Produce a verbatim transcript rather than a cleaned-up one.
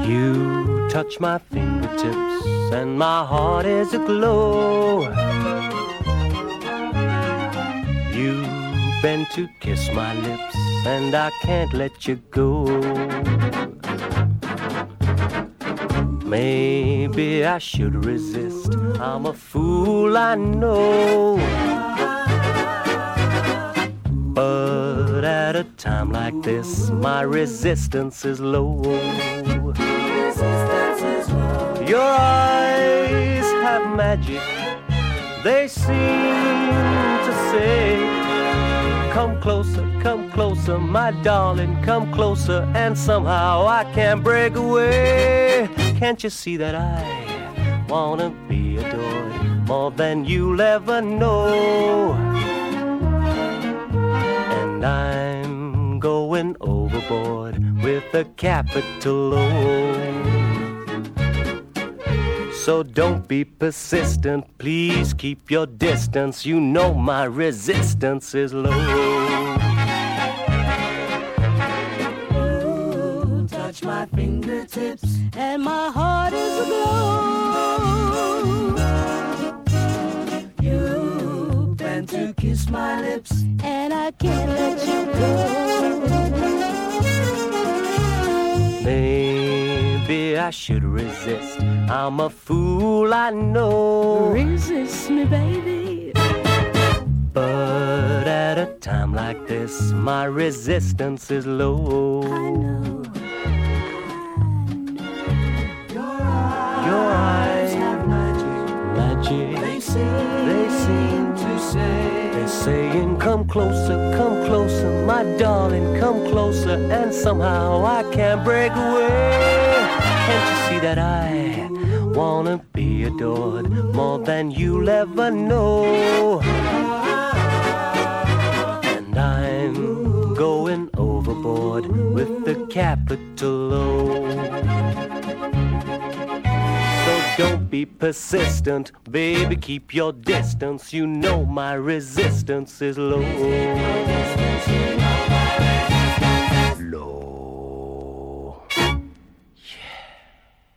You touch my fingertips and my heart is aglow. You bend to kiss my lips and I can't let you go. Maybe I should resist. I'm a fool, I know. But at a time like this, my resistance is low. Resistance is low. Your eyes have magic. They seem to say, come closer, come closer, my darling, come closer. And somehow I can't break away. Can't you see that I wanna be adored more than you'll ever know? And I'm going overboard with a capital O. So don't be persistent, please keep your distance. You know my resistance is low. You touch my fingertips and my heart is aglow. You bend to kiss my lips and I can't let you go. Maybe I should resist. I'm a fool, I know. Resist me, baby. But at a time like this, my resistance is low. I know. Your eyes have magic, magic. They seem, they seem to say, they're saying, come closer, come closer, my darling, come closer. And somehow I can't break away. Can't you see that I wanna be adored more than you'll ever know? And I'm going overboard with the capital O. So don't be persistent, baby, keep your distance. You know my resistance is low.